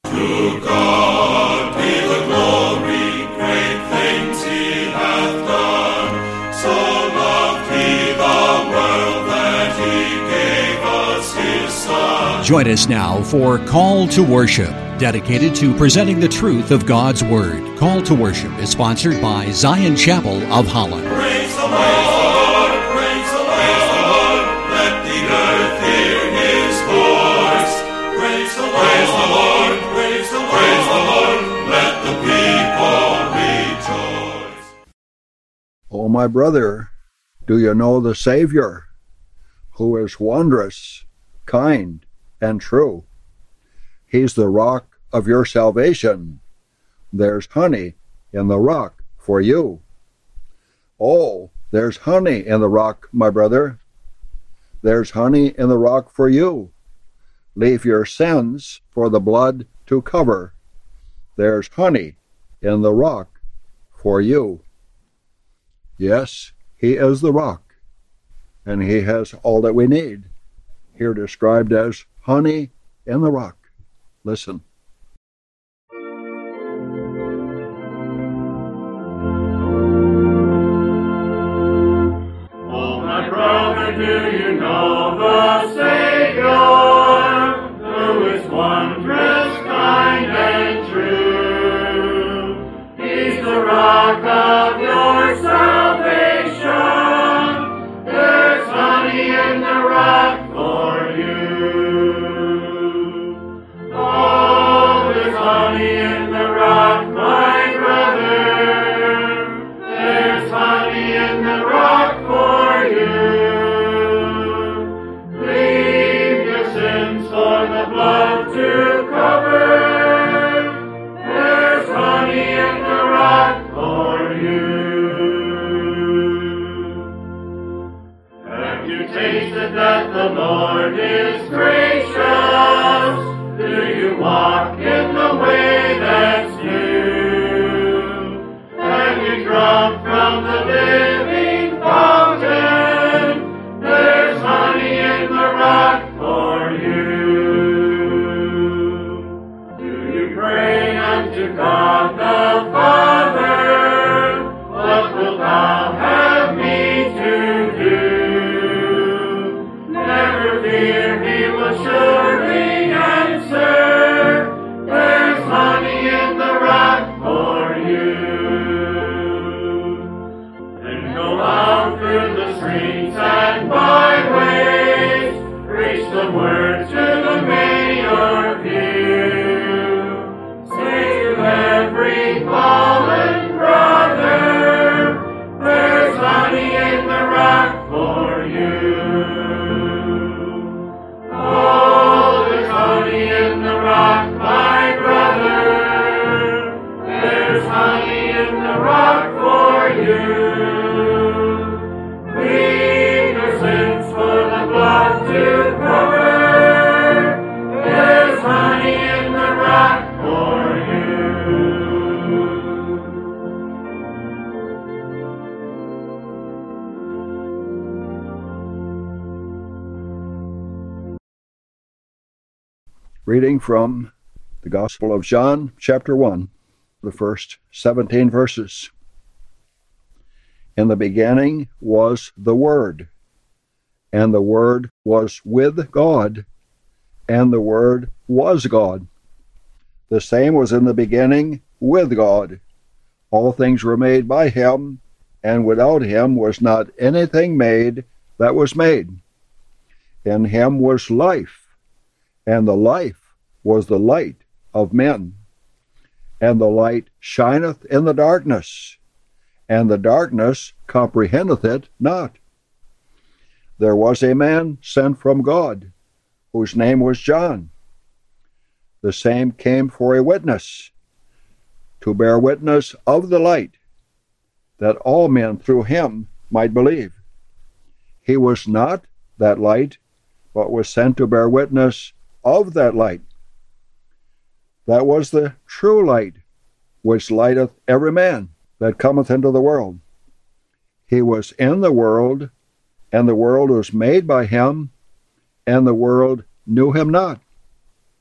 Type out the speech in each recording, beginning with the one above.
To God be the glory, great things he hath done. So loved he the world that he gave us his Son. Join us now for Call to Worship, dedicated to presenting the truth of God's Word. Call to Worship is sponsored by Zion Chapel of Holland. Praise the Lord, praise the Lord, let the earth hear his voice. Praise the Lord, praise the Lord, let the people rejoice. Oh, my brother, do you know the Savior, who is wondrous, kind, and true? He's the rock of your salvation. There's honey in the rock for you. Oh, there's honey in the rock, my brother. There's honey in the rock for you. Leave your sins for the blood to cover. There's honey in the rock for you. Yes, he is the rock, and he has all that we need, here described as honey in the rock. Listen. Oh, my brother, do you know the Savior, who is wondrous, kind, and true? He's the rock of your salvation. There's honey in the rock for you. Oh, there's honey in the rock, my brother. There's honey in the rock for you. Leave your sins for the blood to cover. There's honey in the rock for you. Have you tasted that the Lord is gracious? Do you walk in the way that's new? Have you drunk from the living fountain? There's honey in the rock for you. Do you pray unto God the Father? What wilt thou have me to do? Never fear, he will surely answer. There's honey in the rock for you. And go out through the streets and byways, preach the word to the many or few. Say to every fallen brother, there's honey in the rock for you. Oh, there's honey in the rock, my brother. There's honey in the rock for you. Leave your sins for the blood to cover. There's honey in the rock for you. Reading from the Gospel of John, chapter 1, the first 17 verses. In the beginning was the Word, and the Word was with God, and the Word was God. The same was in the beginning with God. All things were made by him, and without him was not anything made that was made. In him was life, and the life was the light of men. And the light shineth in the darkness, and the darkness comprehendeth it not. There was a man sent from God, whose name was John. The same came for a witness, to bear witness of the light, that all men through him might believe. He was not that light, but was sent to bear witness of that light. That was the true light, which lighteth every man that cometh into the world. He was in the world, and the world was made by him, and the world knew him not.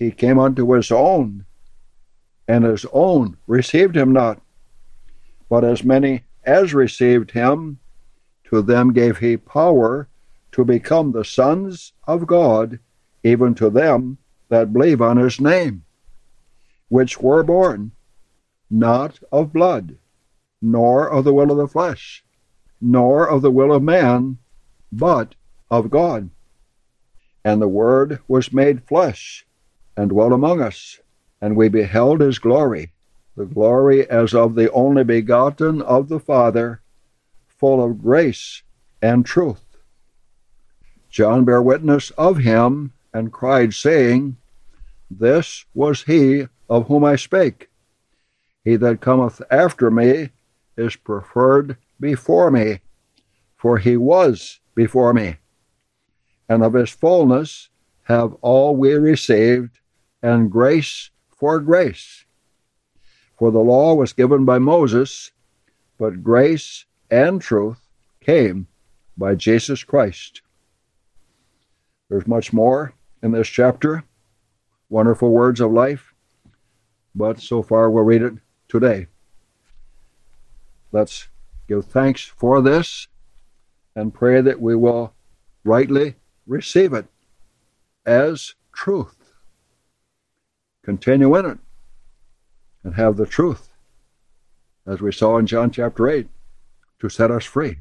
he came unto his own, and his own received him not. But as many as received him, to them gave he power to become the sons of God, even to them that believe on his name, which were born not of blood, nor of the will of the flesh, nor of the will of man, but of God. And the Word was made flesh, and dwelt among us, and we beheld his glory, the glory as of the only begotten of the Father, full of grace and truth. John bare witness of him, and cried, saying, This was he of whom I spake. He that cometh after me is preferred before me, for he was before me. And of his fullness have all we received, and grace for grace. For the law was given by Moses, but grace and truth came by Jesus Christ. There's much more in this chapter, wonderful words of life, but so far we'll read it today. Let's give thanks for this and pray that we will rightly receive it as truth. Continue in it and have the truth, as we saw in John chapter 8, to set us free.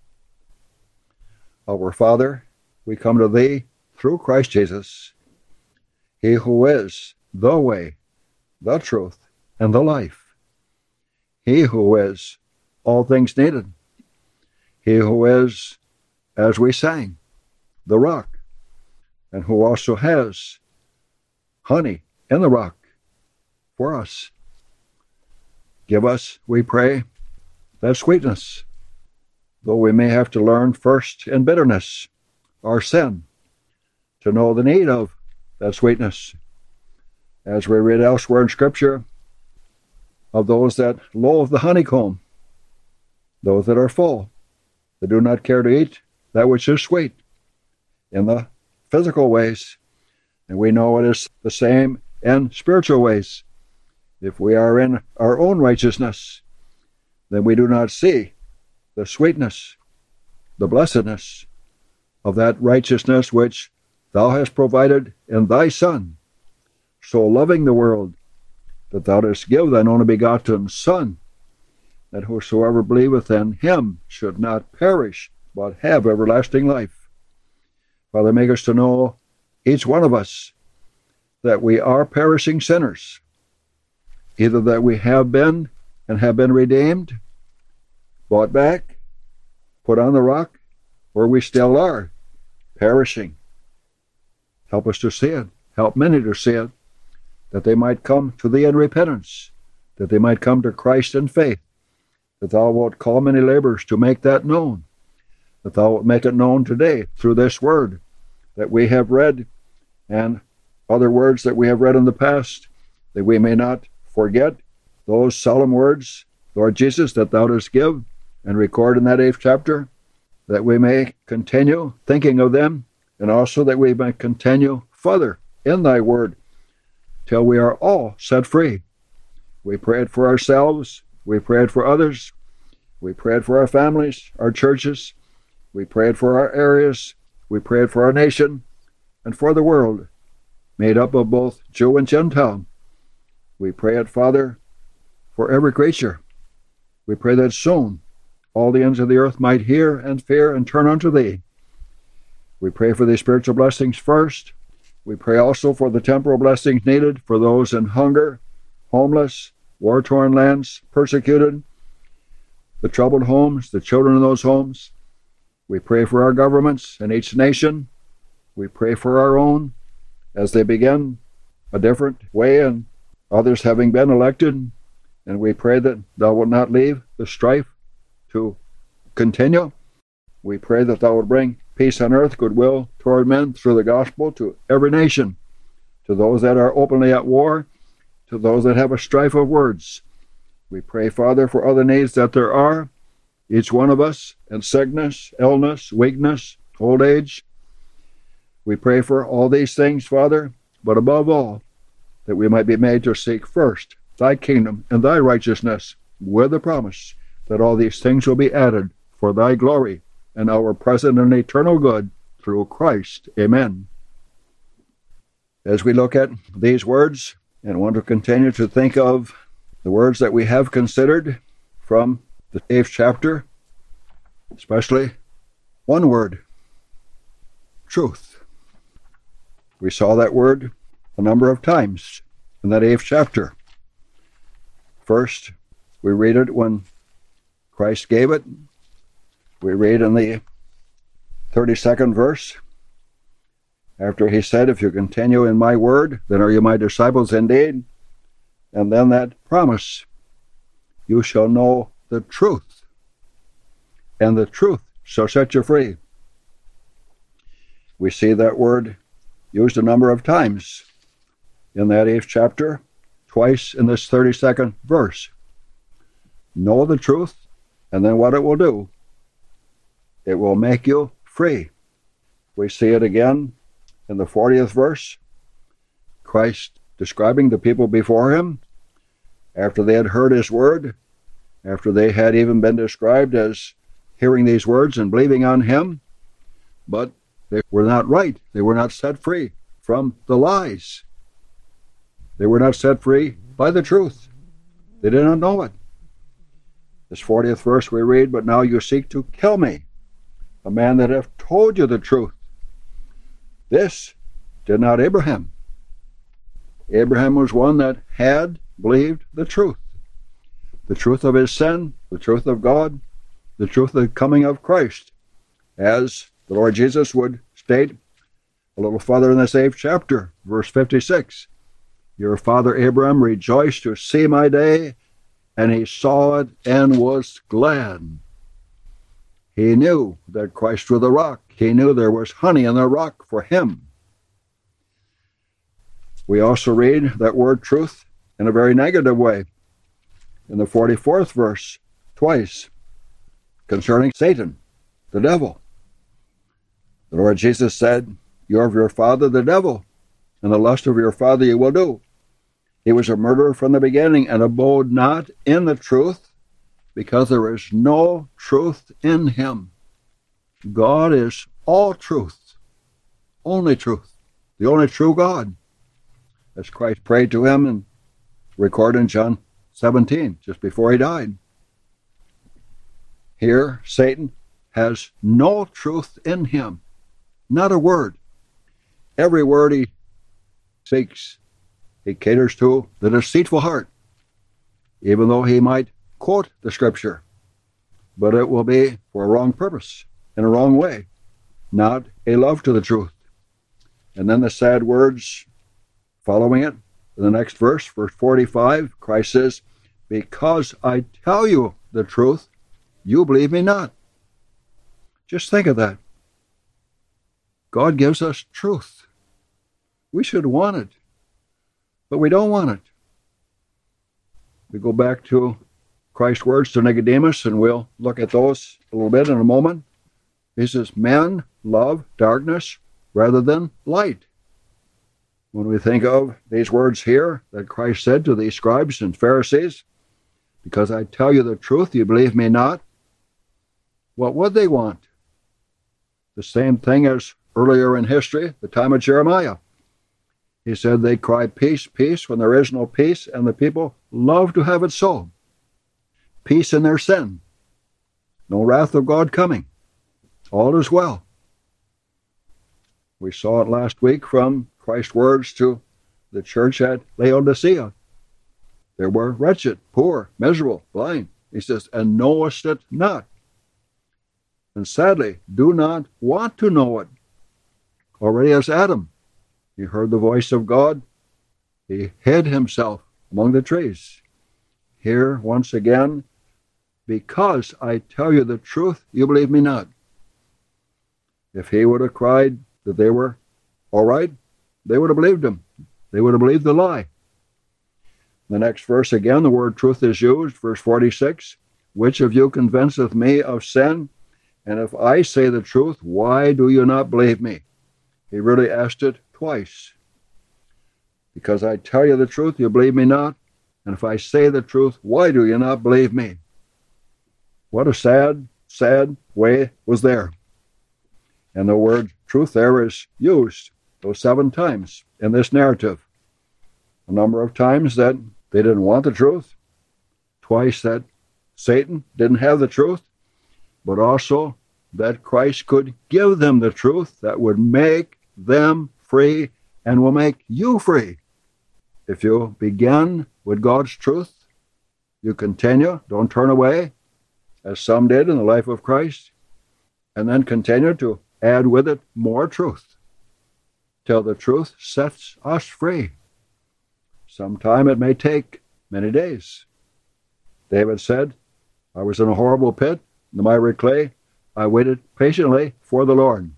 Our Father, we come to Thee through Christ Jesus, He who is the way, the truth, and the life. He who is all things needed. He who is, as we sang, the rock, and who also has honey in the rock for us. Give us, we pray, that sweetness, though we may have to learn first in bitterness, our sin, to know the need of that sweetness. As we read elsewhere in Scripture, of those that loathe the honeycomb, those that are full, that do not care to eat that which is sweet in the physical ways. And we know it is the same in spiritual ways. If we are in our own righteousness, then we do not see the sweetness, the blessedness of that righteousness which Thou hast provided in Thy Son, so loving the world, that Thou didst give Thine only begotten Son, that whosoever believeth in Him should not perish, but have everlasting life. Father, make us to know, each one of us, that we are perishing sinners, either that we have been and have been redeemed, bought back, put on the rock, or we still are perishing. Help us to see it. Help many to see it, that they might come to Thee in repentance, that they might come to Christ in faith, that Thou wilt call many laborers to make that known, that Thou wilt make it known today through this word that we have read and other words that we have read in the past, that we may not forget those solemn words, Lord Jesus, that Thou dost give and record in that 8th chapter, that we may continue thinking of them, and also that we may continue further in Thy word till we are all set free. We pray it for ourselves, we pray it for others, we pray it for our families, our churches, we pray it for our areas, we pray it for our nation, and for the world, made up of both Jew and Gentile. We pray it, Father, for every creature. We pray that soon all the ends of the earth might hear and fear and turn unto Thee. We pray for these spiritual blessings first. We pray also for the temporal blessings needed for those in hunger, homeless, war-torn lands, persecuted, the troubled homes, the children in those homes. We pray for our governments in each nation. We pray for our own as they begin a different way and others having been elected. And we pray that Thou wilt not leave the strife to continue. We pray that Thou wilt bring peace on earth, goodwill toward men through the gospel to every nation, to those that are openly at war, to those that have a strife of words. We pray, Father, for other needs that there are, each one of us, in sickness, illness, weakness, old age. We pray for all these things, Father, but above all, that we might be made to seek first thy kingdom and thy righteousness, with the promise that all these things will be added for thy glory and our present and eternal good through Christ. Amen. As we look at these words and want to continue to think of the words that we have considered from the 8th chapter, especially one word, truth. We saw that word a number of times in that 8th chapter. First, we read it when Christ gave it. We read in the 32nd verse, after he said, if you continue in my word, then are you my disciples indeed. And then that promise, you shall know the truth, and the truth shall set you free. We see that word used a number of times in that 8th chapter, twice in this 32nd verse. Know the truth, and then what it will do, it will make you free. We see it again in the 40th verse, Christ describing the people before him, after they had heard his word, after they had even been described as hearing these words and believing on him, but they were not right. They were not set free from the lies. They were not set free by the truth. They did not know it. This 40th verse we read, but now you seek to kill me, a man that hath told you the truth. This did not Abraham. Abraham was one that had believed the truth of his sin, the truth of God, the truth of the coming of Christ, as the Lord Jesus would state a little further in this 8th chapter, verse 56. Your father Abraham rejoiced to see my day, and he saw it and was glad. He knew that Christ was the rock. He knew there was honey in the rock for him. We also read that word truth in a very negative way in the 44th verse, twice, concerning Satan, the devil. The Lord Jesus said, you are of your father the devil, and the lust of your father you will do. He was a murderer from the beginning, and abode not in the truth, because there is no truth in him. God is all truth, only truth, the only true God. As Christ prayed to him and recorded in John 17, just before he died. Here, Satan has no truth in him, not a word. Every word he seeks, he caters to the deceitful heart, even though he might quote the scripture, but it will be for a wrong purpose, in a wrong way, not a love to the truth. And then the sad words following it, in the next verse, verse 45, Christ says, because I tell you the truth, you believe me not. Just think of that. God gives us truth. We should want it, but we don't want it. We go back to Christ's words to Nicodemus, and we'll look at those a little bit in a moment. He says, men love darkness rather than light. When we think of these words here that Christ said to these scribes and Pharisees, because I tell you the truth, you believe me not, what would they want? The same thing as earlier in history, the time of Jeremiah. He said they cry, peace, peace, when there is no peace, and the people love to have it so. Peace in their sin. No wrath of God coming. All is well. We saw it last week from Christ's words to the church at Laodicea. They were wretched, poor, miserable, blind. He says, and knowest it not. And sadly, do not want to know it. Already as Adam, he heard the voice of God. He hid himself among the trees. Here, once again, because I tell you the truth, you believe me not. If he would have cried that they were all right, they would have believed him. They would have believed the lie. The next verse again, the word truth is used, verse 46. Which of you convinceth me of sin? And if I say the truth, why do you not believe me? He really asked it twice. Because I tell you the truth, you believe me not. And if I say the truth, why do you not believe me? What a sad, sad way was there. And the word truth there is used those 7 times in this narrative. A number of times that they didn't want the truth. Twice that Satan didn't have the truth. But also that Christ could give them the truth that would make them free and will make you free. If you begin with God's truth, you continue, don't turn away, as some did in the life of Christ, and then continue to add with it more truth, till the truth sets us free. Sometime it may take many days. David said, I was in a horrible pit, in the miry clay. I waited patiently for the Lord.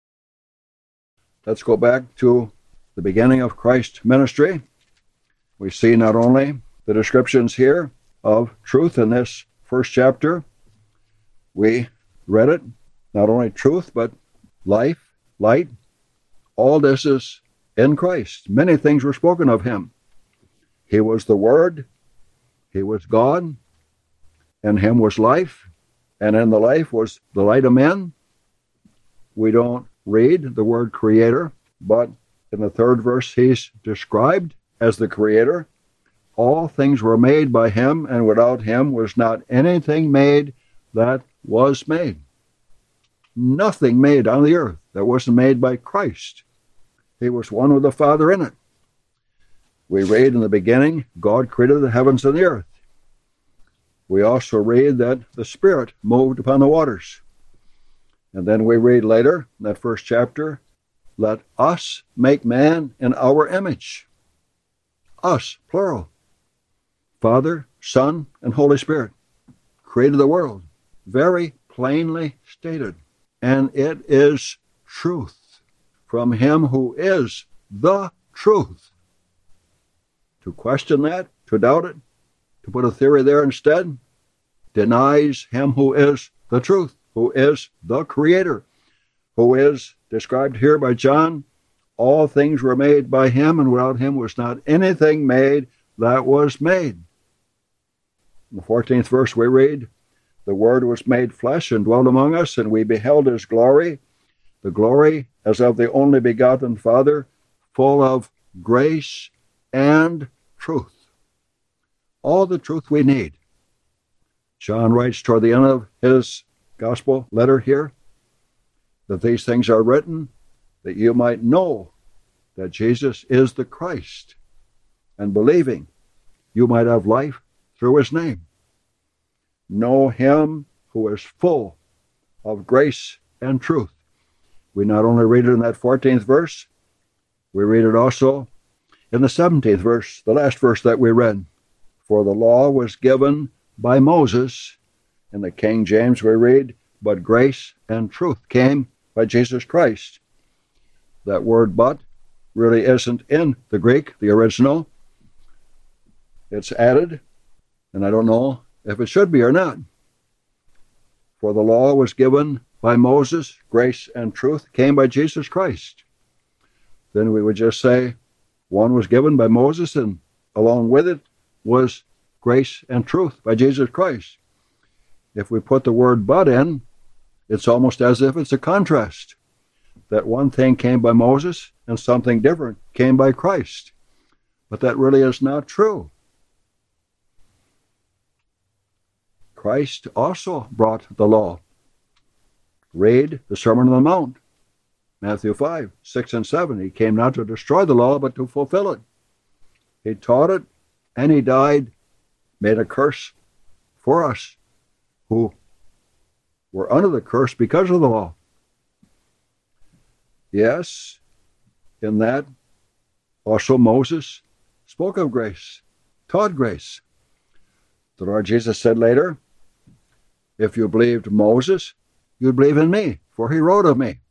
Let's go back to the beginning of Christ's ministry. We see not only the descriptions here of truth in this first chapter, we read it, not only truth, but life, light. All this is in Christ. Many things were spoken of him. He was the Word, he was God, in him was life, and in the life was the light of men. We don't read the word creator, but in the 3rd verse he's described as the creator. All things were made by him, and without him was not anything made that was made. Nothing made on the earth that wasn't made by Christ. He was one with the Father in it. We read in the beginning, God created the heavens and the earth. We also read that the Spirit moved upon the waters. And then we read later, in that first chapter, let us make man in our image. Us, plural. Father, Son, and Holy Spirit created the world. Very plainly stated. And it is truth from him who is the truth. To question that, to doubt it, to put a theory there instead, denies him who is the truth, who is the Creator, who is described here by John. All things were made by him, and without him was not anything made that was made. In the 14th verse we read, the Word was made flesh and dwelt among us, and we beheld his glory, the glory as of the only begotten Father, full of grace and truth. All the truth we need. John writes toward the end of his gospel letter here that these things are written that you might know that Jesus is the Christ, and believing you might have life through his name. Know him who is full of grace and truth. We not only read it in that 14th verse, we read it also in the 17th verse, the last verse that we read. For the law was given by Moses. In the King James we read, but grace and truth came by Jesus Christ. That word but really isn't in the Greek, the original. It's added, and I don't know if it should be or not. For the law was given by Moses, grace and truth came by Jesus Christ. Then we would just say one was given by Moses, and along with it was grace and truth by Jesus Christ. If we put the word but in, it's almost as if it's a contrast. That one thing came by Moses and something different came by Christ. But that really is not true. Christ also brought the law. Read the Sermon on the Mount, Matthew 5, 6, and 7. He came not to destroy the law, but to fulfill it. He taught it, and he died, made a curse for us who were under the curse because of the law. Yes, in that also Moses spoke of grace, taught grace. The Lord Jesus said later, if you believed Moses, you'd believe in me, for he wrote of me.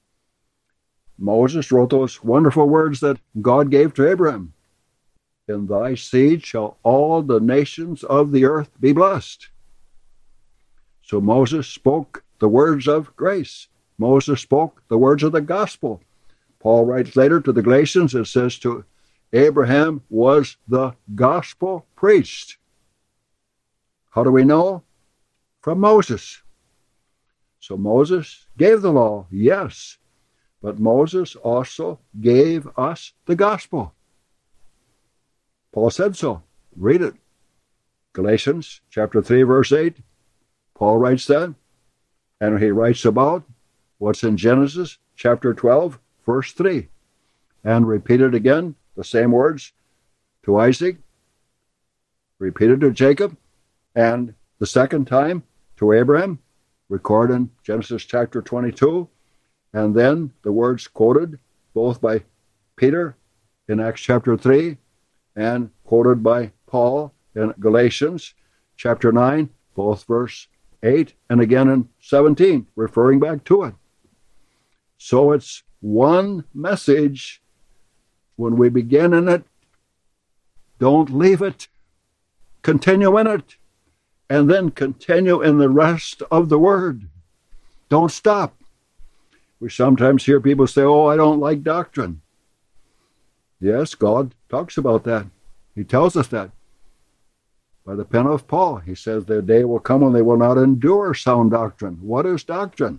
Moses wrote those wonderful words that God gave to Abraham. In thy seed shall all the nations of the earth be blessed. So Moses spoke the words of grace. Moses spoke the words of the gospel. Paul writes later to the Galatians, it says, Abraham was the gospel preached. How do we know? From Moses. So Moses gave the law, yes, but Moses also gave us the gospel. Paul said so. Read it. Galatians chapter 3, verse 8. Paul writes that, and he writes about what's in Genesis chapter 12, verse 3, and repeated again the same words to Isaac, repeated to Jacob, and the second time to Abraham, recorded in Genesis chapter 22, and then the words quoted both by Peter in Acts chapter 3 and quoted by Paul in Galatians chapter 9, both verse 8 and again in 17, referring back to it. So it's one message. When we begin in it, don't leave it. Continue in it. And then continue in the rest of the Word. Don't stop. We sometimes hear people say, oh, I don't like doctrine. Yes, God talks about that. He tells us that. By the pen of Paul, he says, their day will come when they will not endure sound doctrine. What is doctrine?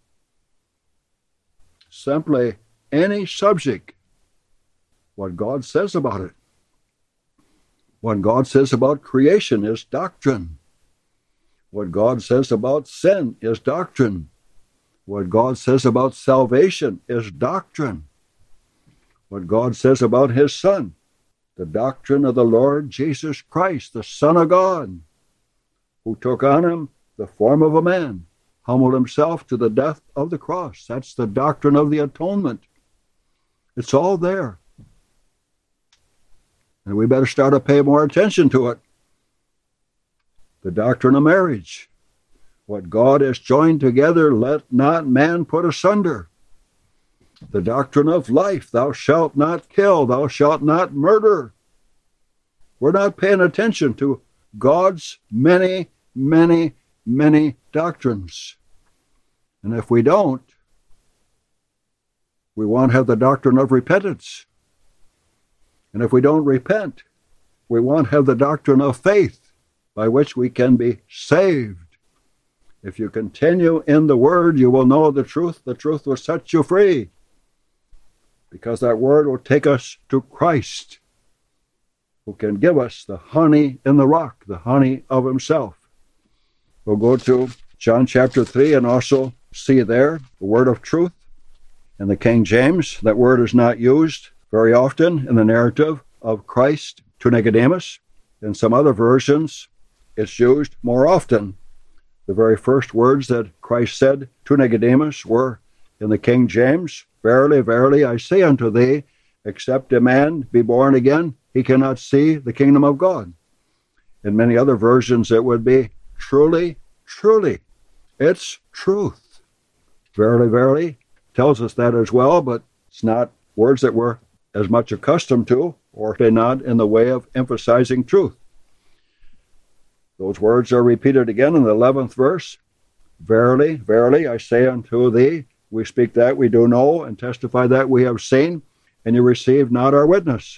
Simply any subject. What God says about it. What God says about creation is doctrine. What God says about sin is doctrine. What God says about salvation is doctrine. What God says about His Son, the doctrine of the Lord Jesus Christ, the Son of God, who took on Him the form of a man, humbled Himself to the death of the cross. That's the doctrine of the atonement. It's all there. And we better start to pay more attention to it. The doctrine of marriage. What God has joined together, let not man put asunder. The doctrine of life. Thou shalt not kill. Thou shalt not murder. We're not paying attention to God's many, many, many doctrines. And if we don't, we won't have the doctrine of repentance. And if we don't repent, we won't have the doctrine of faith by which we can be saved. If you continue in the Word, you will know the truth. The truth will set you free. Because that Word will take us to Christ, who can give us the honey in the rock, the honey of Himself. We'll go to John chapter 3 and also see there the word of truth. In the King James, that word is not used very often in the narrative of Christ to Nicodemus. In some other versions, it's used more often. The very first words that Christ said to Nicodemus were in the King James, Verily, verily, I say unto thee, except a man be born again, he cannot see the kingdom of God. In many other versions, it would be, Truly, truly, it's truth. Verily, verily tells us that as well, but it's not words that we're as much accustomed to, or they're not in the way of emphasizing truth. Those words are repeated again in the 11th verse. Verily, verily, I say unto thee, we speak that we do know, and testify that we have seen, and you receive not our witness.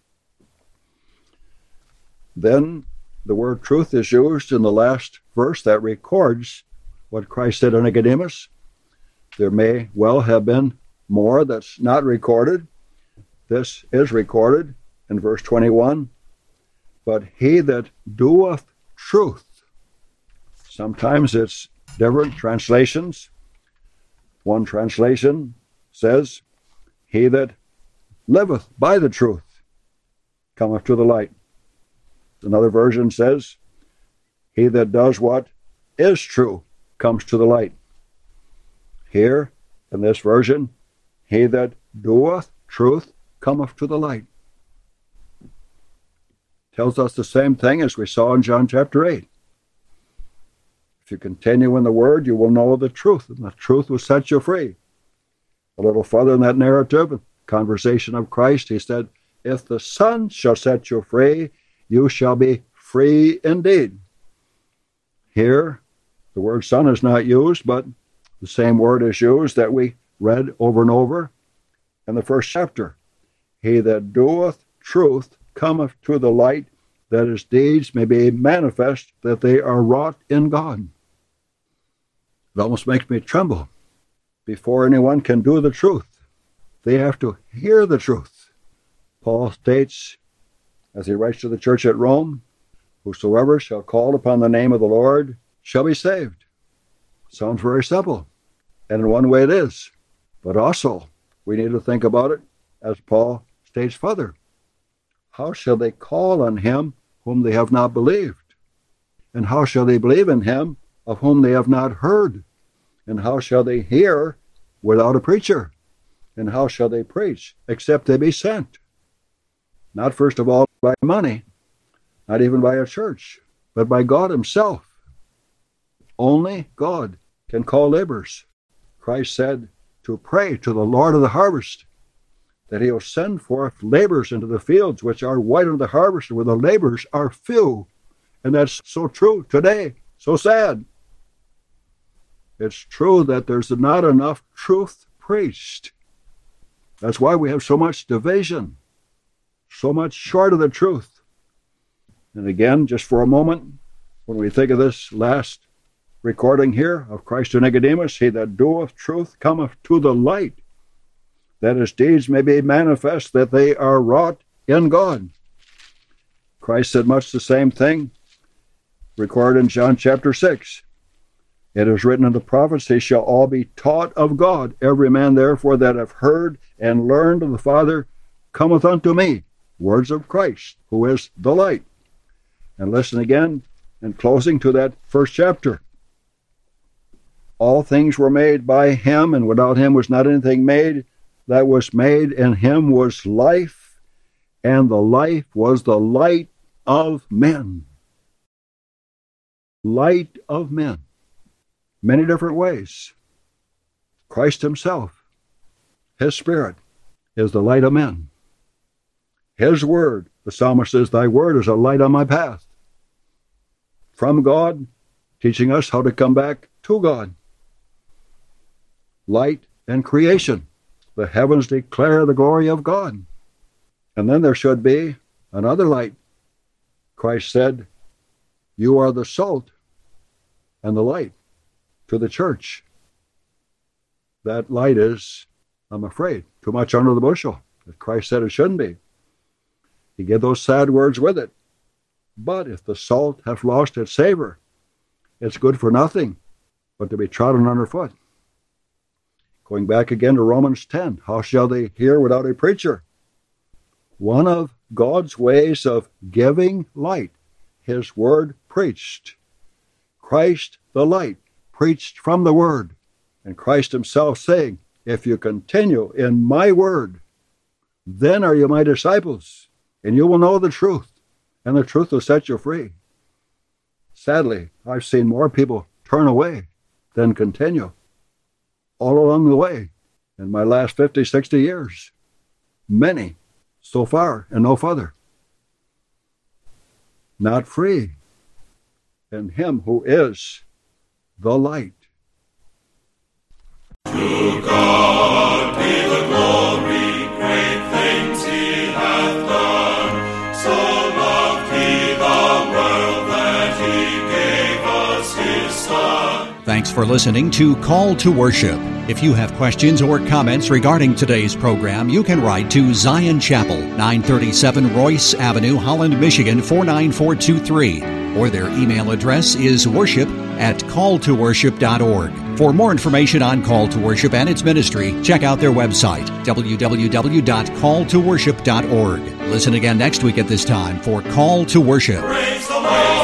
Then the word truth is used in the last verse that records what Christ said to Nicodemus. There may well have been more that's not recorded. This is recorded in verse 21. But he that doeth truth. Sometimes it's different translations. One translation says, he that liveth by the truth cometh to the light. Another version says, he that does what is true comes to the light. Here, in this version, he that doeth truth cometh to the light. Tells us the same thing as we saw in John chapter 8. If you continue in the Word, you will know the truth, and the truth will set you free. A little further in that narrative, conversation of Christ, he said, if the Son shall set you free, you shall be free indeed. Here, the word Son is not used, but the same word is used that we read over and over in the first chapter. He that doeth truth cometh to the light, that his deeds may be manifest, that they are wrought in God. It almost makes me tremble. Before anyone can do the truth, they have to hear the truth. Paul states, as he writes to the church at Rome, whosoever shall call upon the name of the Lord shall be saved. Sounds very simple, and in one way it is. But also, we need to think about it, as Paul states further. How shall they call on him whom they have not believed? And how shall they believe in him of whom they have not heard? And how shall they hear without a preacher? And how shall they preach except they be sent? Not first of all by money, not even by a church, but by God himself. Only God can call laborers. Christ said to pray to the Lord of the harvest, that he will send forth laborers into the fields which are white unto the harvest, where the laborers are few. And that's so true today, so sad. It's true that there's not enough truth preached. That's why we have so much division, so much short of the truth. And again, just for a moment, when we think of this last recording here of Christ to Nicodemus, he that doeth truth cometh to the light, that his deeds may be manifest, that they are wrought in God. Christ said much the same thing, recorded in John chapter 6. It is written in the prophets, they shall all be taught of God. Every man therefore that hath heard and learned of the Father cometh unto me. Words of Christ, who is the light. And listen again, in closing to that first chapter. All things were made by him, and without him was not anything made that was made. In him was life, and the life was the light of men. Light of men. Many different ways. Christ himself, his Spirit, is the light of men. His word, the psalmist says, thy word is a light on my path. From God, teaching us how to come back to God. Light and creation. The heavens declare the glory of God. And then there should be another light. Christ said, you are the salt and the light to the church. That light is, I'm afraid, too much under the bushel. As Christ said it shouldn't be. He gave those sad words with it. But if the salt hath lost its savor, it's good for nothing but to be trodden underfoot. Going back again to Romans 10, how shall they hear without a preacher? One of God's ways of giving light, his word preached. Christ the light, preached from the word. And Christ himself saying, if you continue in my word, then are you my disciples, and you will know the truth, and the truth will set you free. Sadly, I've seen more people turn away than continue all along the way in my last 50, 60 years. Many, so far and no further. Not free in him who is the light. To God be the glory, great things he hath done. So loved he the world that he gave us his Son. Thanks for listening to Call to Worship. If you have questions or comments regarding today's program, you can write to Zion Chapel, 937 Royce Avenue, Holland, Michigan, 49423. Or their email address is worship@calltoworship.org. For more information on Call to Worship and its ministry, check out their website, www.calltoworship.org. Listen again next week at this time for Call to Worship. Praise the Lord.